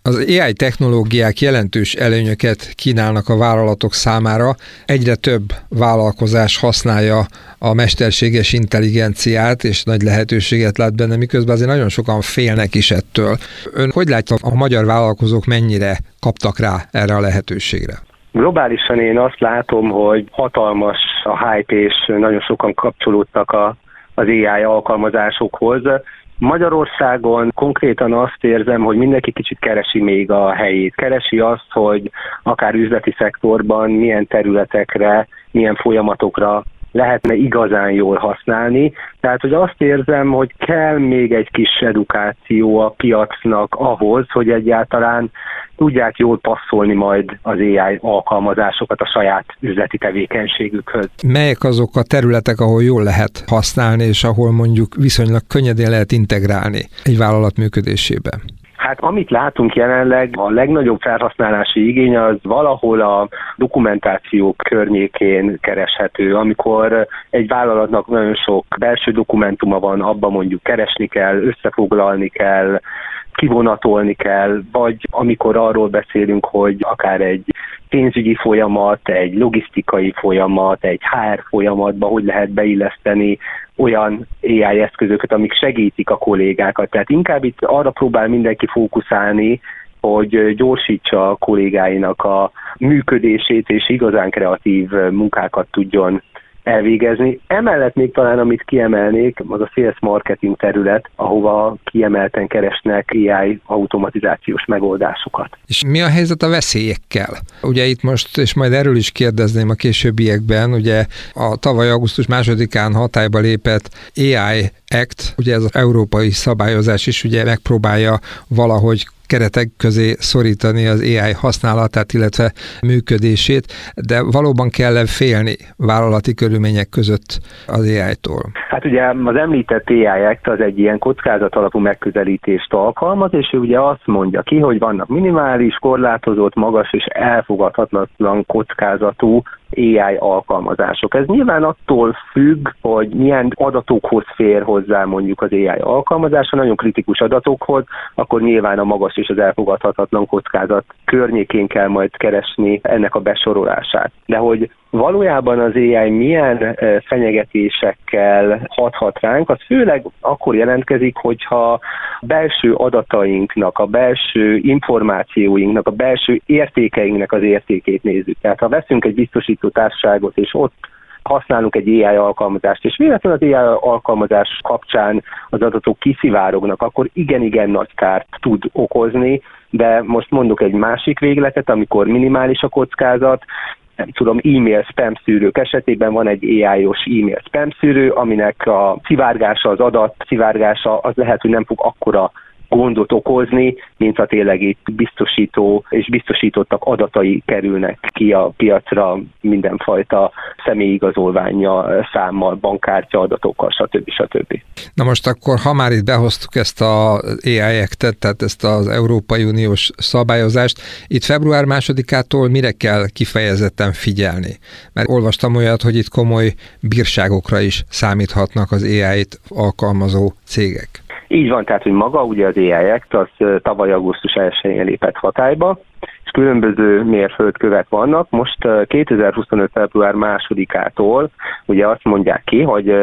Az AI technológiák jelentős előnyöket kínálnak a vállalatok számára. Egyre több vállalkozás használja a mesterséges intelligenciát, és nagy lehetőséget lát benne, miközben azért nagyon sokan félnek is ettől. Ön hogy látja, a magyar vállalkozók mennyire kaptak rá erre a lehetőségre? Globálisan én azt látom, hogy hatalmas a hype, és nagyon sokan kapcsolódtak az AI alkalmazásokhoz. Magyarországon konkrétan azt érzem, hogy mindenki kicsit keresi még a helyét. Keresi azt, hogy akár üzleti szektorban milyen területekre, milyen folyamatokra lehetne igazán jól használni. Tehát, hogy azt érzem, hogy kell még egy kis edukáció a piacnak ahhoz, hogy egyáltalán tudják jól passzolni majd az AI alkalmazásokat a saját üzleti tevékenységükhöz. Melyek azok a területek, ahol jól lehet használni, és ahol mondjuk viszonylag könnyedén lehet integrálni egy vállalat működésébe? Hát amit látunk jelenleg, a legnagyobb felhasználási igény az valahol a dokumentáció környékén kereshető. Amikor egy vállalatnak nagyon sok belső dokumentuma van, abban mondjuk keresni kell, összefoglalni kell, kivonatolni kell, vagy amikor arról beszélünk, hogy akár egy pénzügyi folyamat, egy logisztikai folyamat, egy HR folyamatba hogy lehet beilleszteni olyan AI eszközöket, amik segítik a kollégákat. Tehát inkább itt arra próbál mindenki fókuszálni, hogy gyorsítsa a kollégáinak a működését, és igazán kreatív munkákat tudjon elvégezni. Emellett még talán, amit kiemelnék, az a sales marketing terület, ahova kiemelten keresnek AI automatizációs megoldásokat. És mi a helyzet a veszélyekkel? Ugye itt most, és majd erről is kérdezném a későbbiekben, ugye a tavaly augusztus 2-án hatályba lépett AI Act, ugye ez az európai szabályozás is ugye megpróbálja valahogy keretek közé szorítani az AI használatát, illetve működését, de valóban kell félni vállalati körülmények között az AI-tól? Hát ugye az említett AI Act az egy ilyen kockázat alapú megközelítést alkalmaz, és ő ugye azt mondja ki, hogy vannak minimális, korlátozott, magas és elfogadhatatlan kockázatú AI alkalmazások. Ez nyilván attól függ, hogy milyen adatokhoz fér hozzá mondjuk az AI alkalmazás. Ha nagyon kritikus adatokhoz, akkor nyilván a magas és az elfogadhatatlan kockázat környékén kell majd keresni ennek a besorolását. De hogy valójában az AI milyen fenyegetésekkel hathat ránk, az főleg akkor jelentkezik, hogyha a belső adatainknak, a belső információinknak, a belső értékeinknek az értékét nézzük. Tehát ha veszünk egy biztosító társaságot, és ott használunk egy AI alkalmazást, és véletlenül az AI alkalmazás kapcsán az adatok kiszivárognak, akkor igen nagy kárt tud okozni, de most mondok egy másik végletet, amikor minimális a kockázat, nem tudom, e-mail spam szűrők esetében van egy AI-os e-mail spam szűrő, aminek a szivárgása, az adat szivárgása az lehet, hogy nem fog akkora gondot okozni, mint ha tényleg itt biztosító és biztosítottak adatai kerülnek ki a piacra mindenfajta személyigazolvánnyal, számmal, bankkártya adatokkal, stb. Na most akkor, ha már itt behoztuk ezt az AI Act-et, tehát ezt az Európai Uniós szabályozást, itt február 2-ától mire kell kifejezetten figyelni? Mert olvastam olyat, hogy itt komoly bírságokra is számíthatnak az AI-t alkalmazó cégek. Így van, tehát, hogy maga ugye az AI Act az tavaly augusztus 1-én lépett hatályba, és különböző mérföldkövek vannak. Most 2025. február 2-ától ugye azt mondják ki, hogy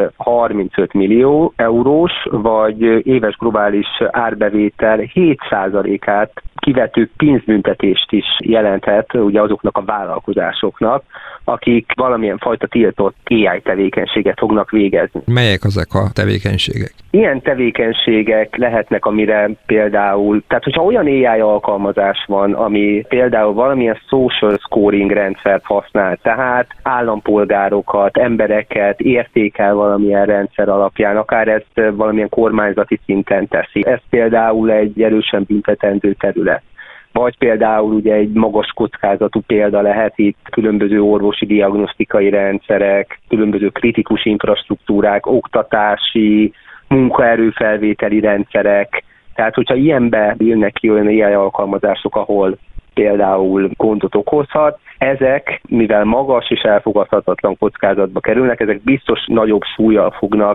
35 millió eurós vagy éves globális árbevétel 7%-át kivető pénzbüntetést is jelenthet ugye azoknak a vállalkozásoknak, akik valamilyen fajta tiltott AI tevékenységet fognak végezni. Melyek ezek a tevékenységek? Ilyen tevékenységek lehetnek, amire például, tehát hogyha olyan AI alkalmazás van, ami például valamilyen social scoring rendszert használ, tehát állampolgárokat, embereket értékel valamilyen rendszer alapján, akár ezt valamilyen kormányzati szinten teszi. Ez például egy erősen büntetendő terület. Vagy például ugye egy magas kockázatú példa lehet itt különböző orvosi diagnosztikai rendszerek, különböző kritikus infrastruktúrák, oktatási, munkaerőfelvételi rendszerek. Tehát, hogyha ilyenbe jönnek ki olyan AI alkalmazások, ahol például gondot okozhat, ezek, mivel magas és elfogadhatatlan kockázatba kerülnek, ezek biztos nagyobb súllyal fognak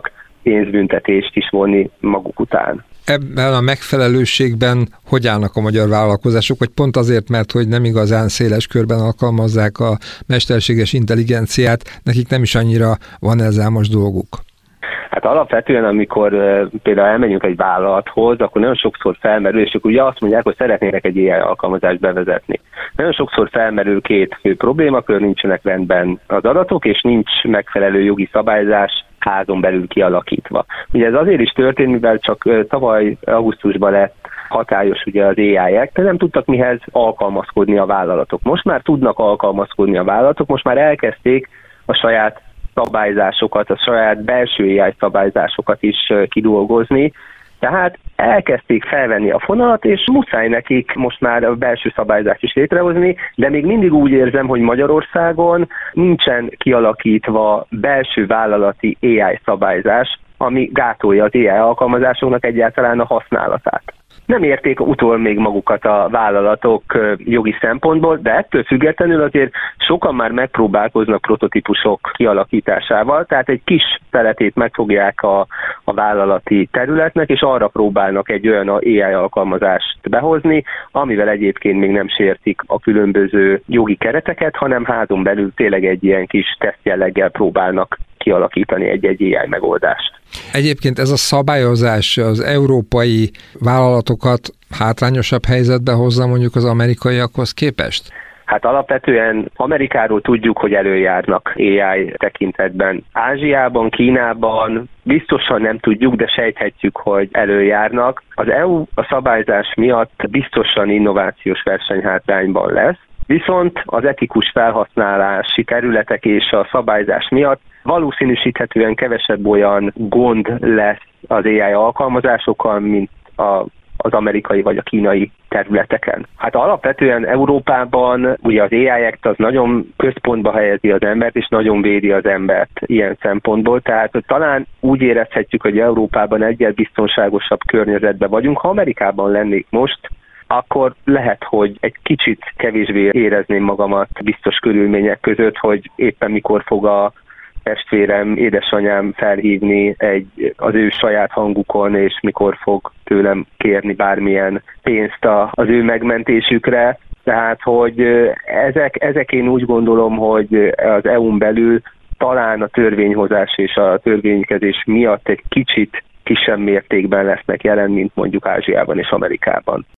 pénzbüntetést is vonni maguk után. Ebben a megfelelőségben hogy állnak a magyar vállalkozások, vagy pont azért, mert hogy nem igazán széles körben alkalmazzák a mesterséges intelligenciát, nekik nem is annyira van ezzel most dolguk? Hát alapvetően, amikor például elmegyünk egy vállalathoz, akkor nagyon sokszor felmerül, és ugye azt mondják, hogy szeretnének egy AI alkalmazást bevezetni. Nagyon sokszor felmerül két fő problémakör, nincsenek rendben az adatok, és nincs megfelelő jogi szabályzás házon belül kialakítva. Ugye ez azért is történt, mivel csak tavaly augusztusban lett hatályos ugye az AI Act, de nem tudtak mihez alkalmazkodni a vállalatok. Most már tudnak alkalmazkodni a vállalatok, most már elkezdték a saját szabályzásokat, a saját belső AI szabályzásokat is kidolgozni, tehát elkezdték felvenni a fonalat, és muszáj nekik most már a belső szabályzást is létrehozni, de még mindig úgy érzem, hogy Magyarországon nincsen kialakítva belső vállalati AI szabályzás, ami gátolja az AI alkalmazásoknak egyáltalán a használatát. Nem érték utol még magukat a vállalatok jogi szempontból, de ettől függetlenül azért sokan már megpróbálkoznak prototípusok kialakításával, tehát egy kis szeletét megfogják a vállalati területnek, és arra próbálnak egy olyan AI alkalmazást behozni, amivel egyébként még nem sértik a különböző jogi kereteket, hanem házon belül tényleg egy ilyen kis tesztjelleggel próbálnak kialakítani egy AI megoldást. Egyébként ez a szabályozás az európai vállalatokat hátrányosabb helyzetbe hozza mondjuk az amerikaiakhoz képest? Hát alapvetően Amerikáról tudjuk, hogy előjárnak AI tekintetben. Ázsiában, Kínában biztosan nem tudjuk, de sejthetjük, hogy előjárnak. Az EU a szabályzás miatt biztosan innovációs versenyhátrányban lesz, viszont az etikus felhasználási területek és a szabályzás miatt valószínűsíthetően kevesebb olyan gond lesz az AI alkalmazásokkal, mint az amerikai vagy a kínai területeken. Hát alapvetően Európában ugye az AI Act az nagyon központba helyezi az embert, és nagyon védi az embert ilyen szempontból, tehát talán úgy érezhetjük, hogy Európában egyel biztonságosabb környezetben vagyunk. Ha Amerikában lennék most, akkor lehet, hogy egy kicsit kevésbé érezném magamat biztos körülmények között, hogy éppen mikor fog a testvérem, édesanyám felhívni az ő saját hangukon, és mikor fog tőlem kérni bármilyen pénzt az ő megmentésükre. Tehát, hogy ezek én úgy gondolom, hogy az EU-n belül talán a törvényhozás és a törvénykezés miatt egy kicsit kisebb mértékben lesznek jelen, mint mondjuk Ázsiában és Amerikában.